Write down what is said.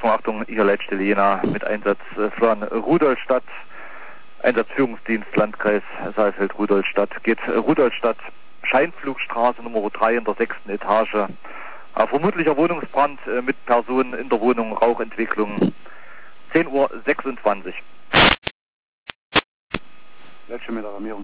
Achtung, hier Leitstelle Jena mit Einsatz von Rudolstadt, Einsatzführungsdienst Landkreis Saalfeld-Rudolstadt. Geht Rudolstadt, Scheinflugstraße Nummer 3 in der 6. Etage. Vermutlicher Wohnungsbrand mit Personen in der Wohnung, Rauchentwicklung. 10:26 Uhr. Leitstelle mit Alarmierung.